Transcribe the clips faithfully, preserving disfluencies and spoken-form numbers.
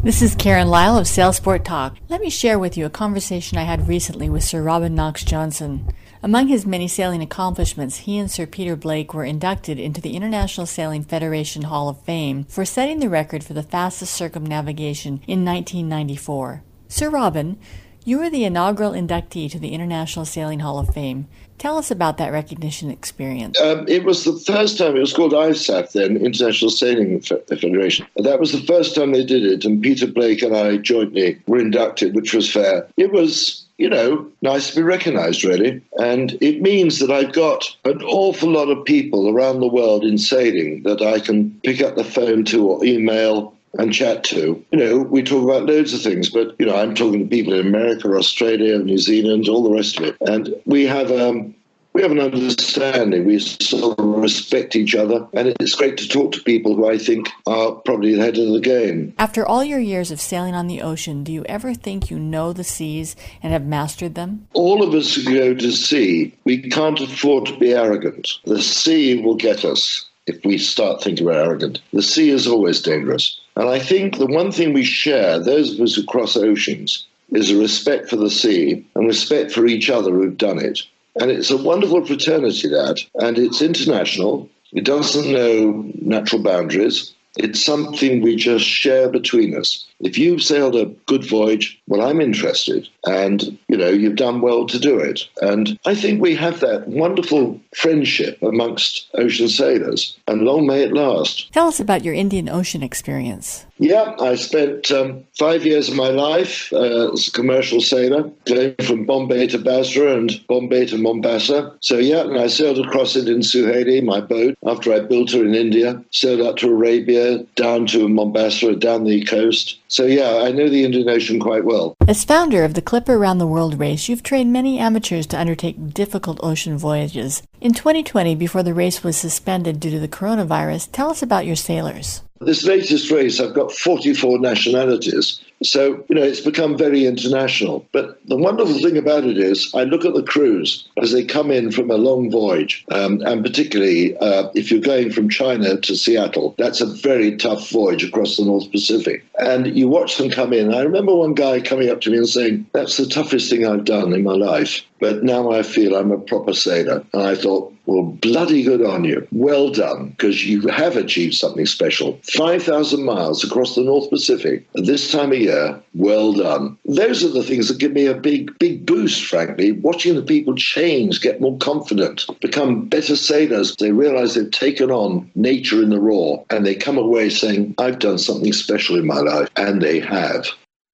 This is Karen Lyle of Sailsport Talk. Let me share with you a conversation I had recently with Sir Robin Knox-Johnston. Among his many sailing accomplishments, he and Sir Peter Blake were inducted into the International Sailing Federation Hall of Fame for setting the record for the fastest circumnavigation in nineteen ninety-four. Sir Robin, you were the inaugural inductee to the International Sailing Hall of Fame. Tell us about that recognition experience. Um, it was the first time, it was called I S A F then, International Sailing Federation. That was the first time they did it, and Peter Blake and I jointly were inducted, which was fair. It was, you know, nice to be recognized, really. And it means that I've got an awful lot of people around the world in sailing that I can pick up the phone to or email and chat to. You know, we talk about loads of things, but, you know, I'm talking to people in America, Australia, New Zealand, all the rest of it. And we have um, we have an understanding. We sort of respect each other, and it's great to talk to people who I think are probably the head of the game. After all your years of sailing on the ocean, do you ever think you know the seas and have mastered them? All of us who go to sea, we can't afford to be arrogant. The sea will get us if we start thinking we're arrogant. The sea is always dangerous. And I think the one thing we share, those of us who cross oceans, is a respect for the sea and respect for each other who've done it. And it's a wonderful fraternity, that. And it's international. It doesn't know natural boundaries. It's something we just share between us. If you've sailed a good voyage, well, I'm interested. And, you know, you've done well to do it. And I think we have that wonderful friendship amongst ocean sailors. And long may it last. Tell us about your Indian Ocean experience. Yeah, I spent um, five years of my life uh, as a commercial sailor, going from Bombay to Basra and Bombay to Mombasa. So, yeah, and I sailed across it in Suhaili, my boat, after I built her in India, sailed up to Arabia, down to Mombasa, down the coast. So, yeah, I know the Indian Ocean quite well. As founder of the Clipper Around the World race, you've trained many amateurs to undertake difficult ocean voyages. In twenty twenty, before the race was suspended due to the coronavirus, tell us about your sailors. This latest race, I've got forty-four nationalities. So, you know, it's become very international. But the wonderful thing about it is I look at the crews as they come in from a long voyage. Um, and particularly uh, if you're going from China to Seattle, that's a very tough voyage across the North Pacific. And you watch them come in. I remember one guy coming up to me and saying, that's the toughest thing I've done in my life. But now I feel I'm a proper sailor. And I thought, well, bloody good on you. Well done, because you have achieved something special. five thousand miles across the North Pacific at this time of year. Well done. Those are the things that give me a big, big boost, frankly. Watching the people change, get more confident, become better sailors. They realize they've taken on nature in the raw, and they come away saying, I've done something special in my life. And they have.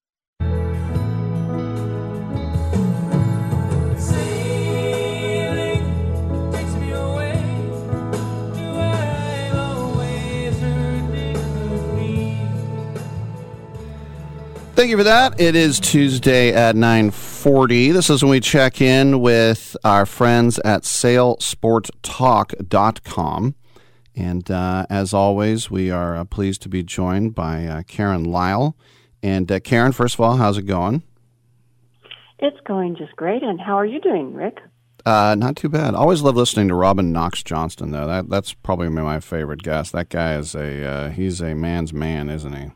Thank you for that. It is Tuesday at nine forty. This is when we check in with our friends at sail sport talk dot com. And uh, as always, we are uh, pleased to be joined by uh, Karen Lyle. And uh, Karen, first of all, how's it going? It's going just great. And how are you doing, Rick? Uh, not too bad. Always love listening to Robin Knox-Johnston, though. That that's probably my favorite guest. That guy is a uh, he's a man's man, isn't he?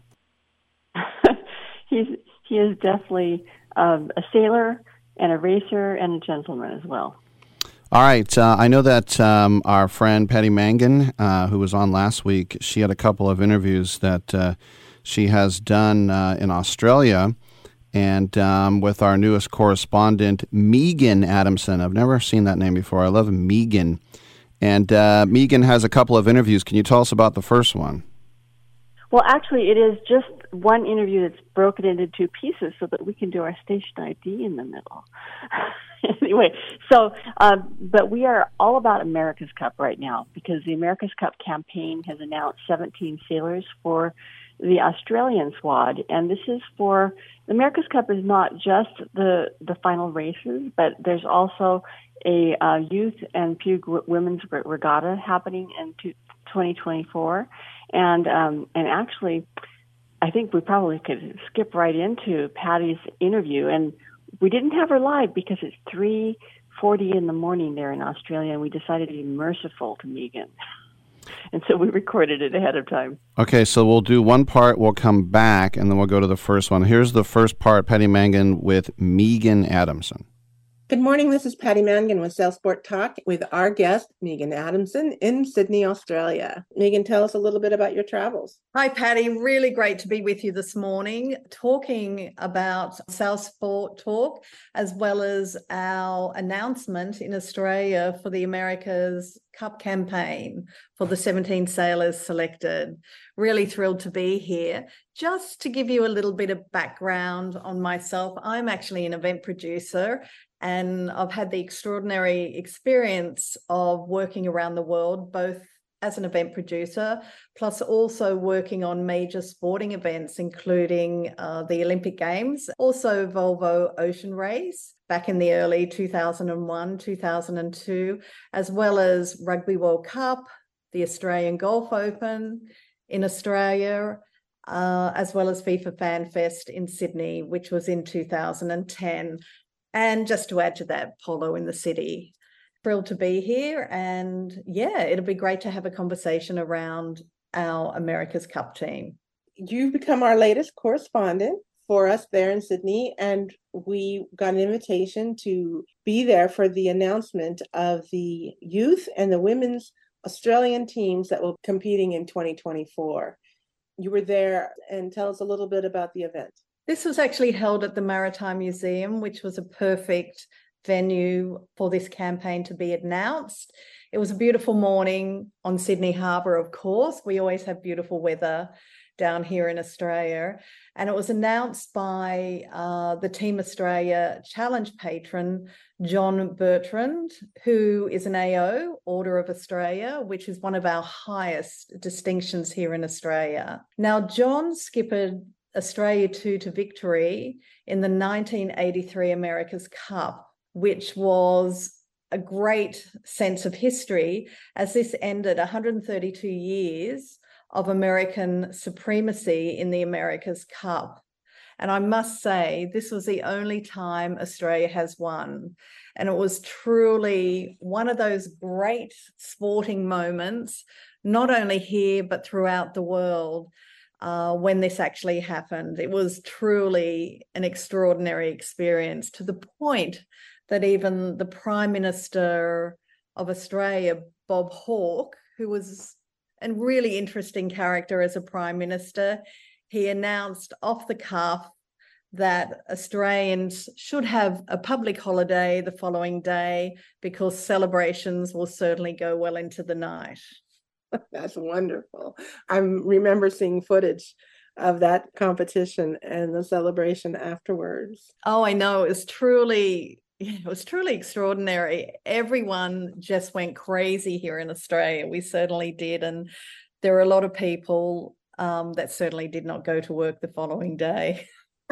He's he is definitely um, a sailor and a racer and a gentleman as well. All right. Uh, I know that um, our friend Patty Mangan, uh, who was on last week, she had a couple of interviews that uh, she has done uh, in Australia, and um, with our newest correspondent, Megan Adamson. I've never seen that name before. I love Megan. And uh, Megan has a couple of interviews. Can you tell us about the first one? Well, actually, it is just one interview that's broken into two pieces so that we can do our station I D in the middle. Anyway, so, um, but we are all about America's Cup right now because the America's Cup campaign has announced seventeen sailors for the Australian squad. And this is for, the America's Cup is not just the, the final races, but there's also a uh, youth and puke women's regatta happening in twenty twenty-four. And um, and actually, I think we probably could skip right into Patty's interview. And we didn't have her live because it's three forty in the morning there in Australia, and we decided to be merciful to Megan. And so we recorded it ahead of time. Okay, so we'll do one part, we'll come back, and then we'll go to the first one. Here's the first part, Patty Mangan with Megan Adamson. Good morning, this is Patty Mangan with Sail Sport Talk with our guest, Megan Adamson in Sydney, Australia. Megan, tell us a little bit about your travels. Hi, Patty. Really great to be with you this morning, talking about Sail Sport Talk, as well as our announcement in Australia for the America's Cup campaign for the seventeen sailors selected. Really thrilled to be here. Just to give you a little bit of background on myself, I'm actually an event producer, and I've had the extraordinary experience of working around the world, both as an event producer, plus also working on major sporting events, including uh, the Olympic Games, also Volvo Ocean Race back in the early two thousand one, two thousand two, as well as Rugby World Cup, the Australian Golf Open in Australia, uh, as well as FIFA Fan Fest in Sydney, which was in two thousand ten. And just to add to that, Polo in the City. Thrilled to be here. And yeah, it'll be great to have a conversation around our America's Cup team. You've become our latest correspondent for us there in Sydney, and we got an invitation to be there for the announcement of the youth and the women's Australian teams that will be competing in twenty twenty-four. You were there, and tell us a little bit about the event. This was actually held at the Maritime Museum, which was a perfect venue for this campaign to be announced. It was a beautiful morning on Sydney Harbour, of course. We always have beautiful weather down here in Australia. And it was announced by uh, the Team Australia Challenge patron, John Bertrand, who is an A O, Order of Australia, which is one of our highest distinctions here in Australia. Now, John skippered Australia two to victory in the nineteen eighty-three America's Cup, which was a great sense of history, as this ended one hundred thirty-two years of American supremacy in the America's Cup. And I must say, this was the only time Australia has won. And it was truly one of those great sporting moments, not only here, but throughout the world. Uh, when this actually happened. It was truly an extraordinary experience, to the point that even the Prime Minister of Australia, Bob Hawke, who was a really interesting character as a Prime Minister, he announced off the cuff that Australians should have a public holiday the following day because celebrations will certainly go well into the night. That's wonderful. I remember seeing footage of that competition and the celebration afterwards. Oh, I know. It was truly, it was truly extraordinary. Everyone just went crazy here in Australia. We certainly did. And there were a lot of people um, that certainly did not go to work the following day.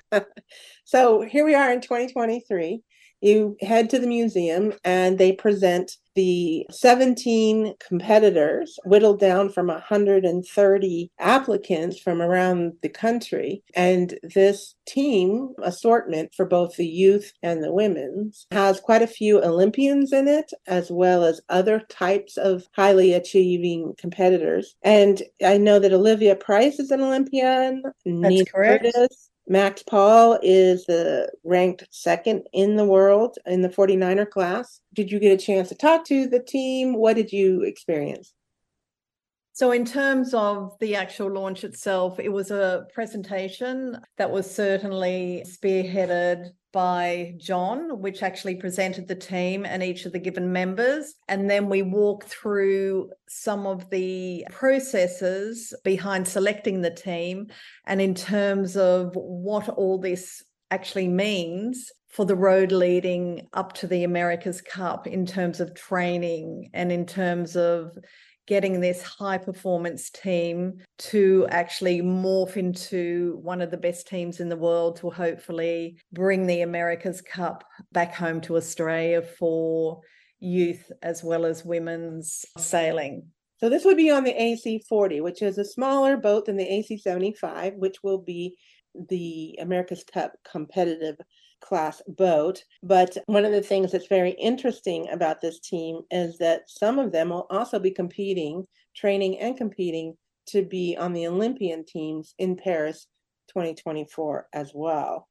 So here we are in twenty twenty-three. You head to the museum and they present the seventeen competitors, whittled down from one hundred thirty applicants from around the country. And this team assortment for both the youth and the women's has quite a few Olympians in it, as well as other types of highly achieving competitors. And I know that Olivia Price is an Olympian. That's Nina correct. Curtis. Max Paul is the ranked second in the world in the forty-niner class. Did you get a chance to talk to the team? What did you experience? So in terms of the actual launch itself, it was a presentation that was certainly spearheaded by John, which actually presented the team and each of the given members. And then we walked through some of the processes behind selecting the team and in terms of what all this actually means for the road leading up to the America's Cup in terms of training and in terms of getting this high performance team to actually morph into one of the best teams in the world to hopefully bring the America's Cup back home to Australia for youth as well as women's sailing. So this would be on the A C forty, which is a smaller boat than the A C seventy-five, which will be the America's Cup competitive class boat. But one of the things that's very interesting about this team is that some of them will also be competing training and competing to be on the Olympian teams in Paris twenty twenty-four as well.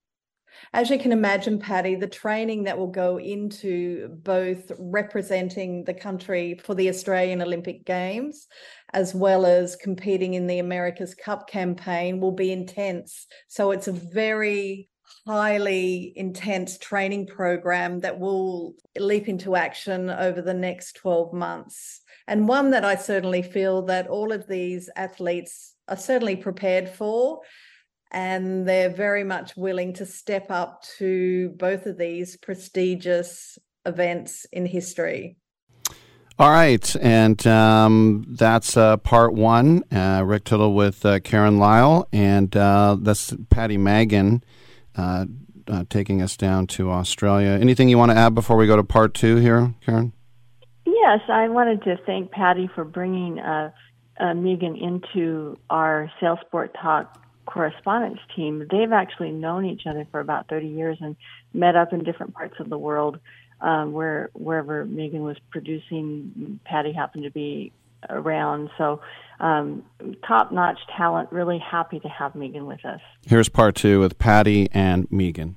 As you can imagine, Patty, the training that will go into both representing the country for the Australian Olympic Games as well as competing in the America's Cup campaign will be intense. So it's a very highly intense training program that will leap into action over the next twelve months. And one that I certainly feel that all of these athletes are certainly prepared for. And they're very much willing to step up to both of these prestigious events in history. All right, and um, that's uh, part one. Uh, Rick Tittle with uh, Karen Lyle, and uh, that's Patty Mangan uh, uh, taking us down to Australia. Anything you want to add before we go to part two here, Karen? Yes, I wanted to thank Patty for bringing uh, uh, Megan into our Sail Sport Talk correspondence team. They've actually known each other for about thirty years and met up in different parts of the world um, where wherever Megan was producing, Patty happened to be around. So um, top-notch talent, really happy to have Megan with us. Here's part two with Patty and Megan.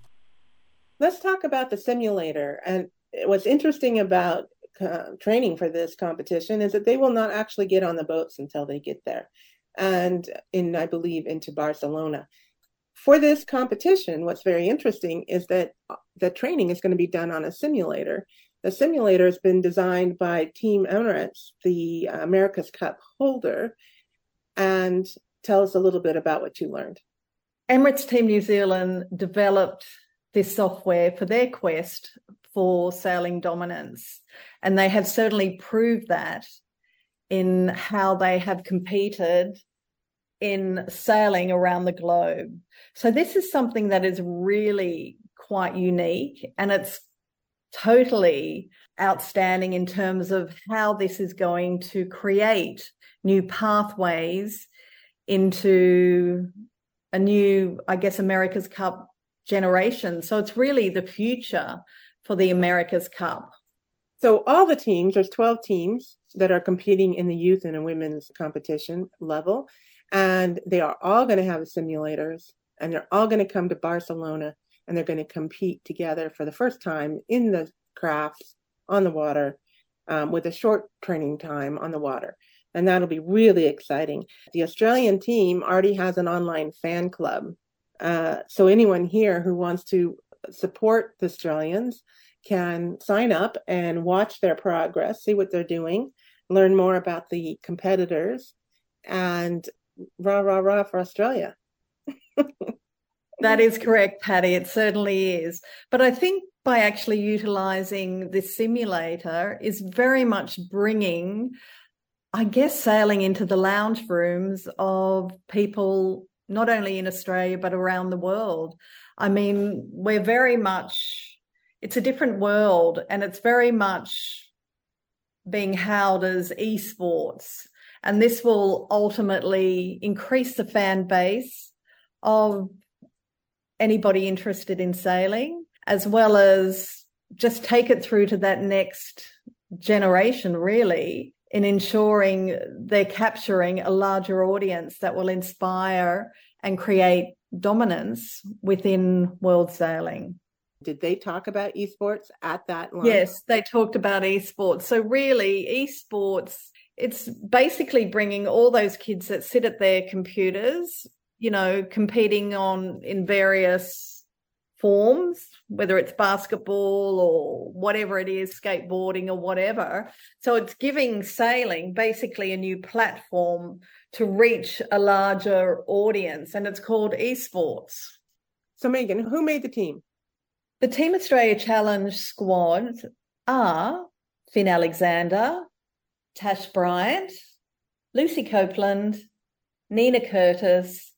Let's talk about the simulator. And what's interesting about uh, training for this competition is that they will not actually get on the boats until they get there. And in, I believe, into Barcelona. For this competition, what's very interesting is that the training is going to be done on a simulator. The simulator has been designed by Team Emirates, the America's Cup holder. And tell us a little bit about what you learned. Emirates Team New Zealand developed this software for their quest for sailing dominance. And they have certainly proved that in how they have competed in sailing around the globe. So this is something that is really quite unique, and it's totally outstanding in terms of how this is going to create new pathways into a new, I guess, America's Cup generation. So it's really the future for the America's Cup. So all the teams, there's twelve teams that are competing in the youth and women's competition level, and they are all going to have simulators, and they're all going to come to Barcelona, and they're going to compete together for the first time in the crafts on the water um, with a short training time on the water. And that'll be really exciting. The Australian team already has an online fan club. Uh, so anyone here who wants to support the Australians can sign up and watch their progress, see what they're doing, learn more about the competitors, and rah, rah, rah for Australia. That is correct, Patty. It certainly is. But I think by actually utilising this simulator is very much bringing, I guess, sailing into the lounge rooms of people not only in Australia but around the world. I mean, we're very much, it's a different world, and it's very much being hailed as esports. And this will ultimately increase the fan base of anybody interested in sailing, as well as just take it through to that next generation, really, in ensuring they're capturing a larger audience that will inspire and create dominance within world sailing. Did they talk about esports at that line? Yes, they talked about esports. So really, esports, it's basically bringing all those kids that sit at their computers, you know, competing on in various forms, whether it's basketball or whatever it is, skateboarding or whatever. So it's giving sailing basically a new platform to reach a larger audience, and it's called esports. So Megan, who made the team? The Team Australia Challenge squad are Finn Alexander, Tash Bryant, Lucy Copeland, Nina Curtis,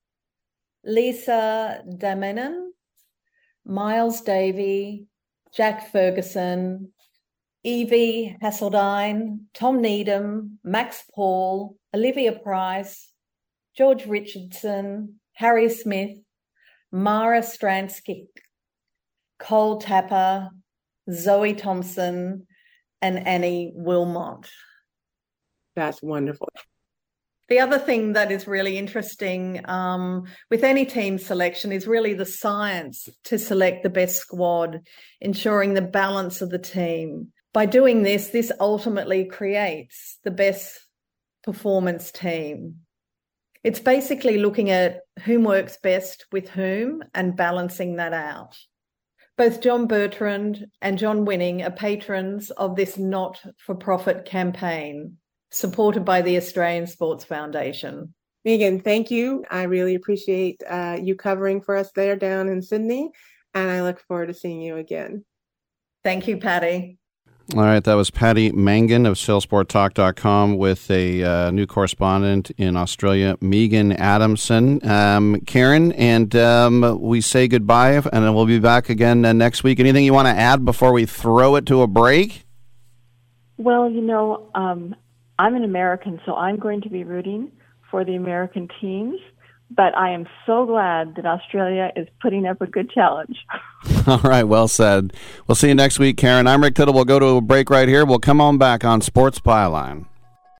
Lisa Damanen, Miles Davey, Jack Ferguson, Evie Hasseldine, Tom Needham, Max Paul, Olivia Price, George Richardson, Harry Smith, Mara Stransky, Cole Tapper, Zoe Thompson, and Annie Wilmot. That's wonderful. The other thing that is really interesting um, with any team selection is really the science to select the best squad, ensuring the balance of the team. By doing this, this ultimately creates the best performance team. It's basically looking at whom works best with whom and balancing that out. Both John Bertrand and John Winning are patrons of this not-for-profit campaign, supported by the Australian Sports Foundation. Megan, thank you. I really appreciate uh, you covering for us there down in Sydney, and I look forward to seeing you again. Thank you, Patty. All right, that was Patty Mangan of sail sport talk dot com with a uh, new correspondent in Australia, Megan Adamson. Um, Karen, and um, we say goodbye, and then we'll be back again uh, next week. Anything you want to add before we throw it to a break? Well, you know, um, I'm an American, so I'm going to be rooting for the American teams, but I am so glad that Australia is putting up a good challenge. All right, well said. We'll see you next week, Karen. I'm Rick Tittle. We'll go to a break right here. We'll come on back on Sports Byline.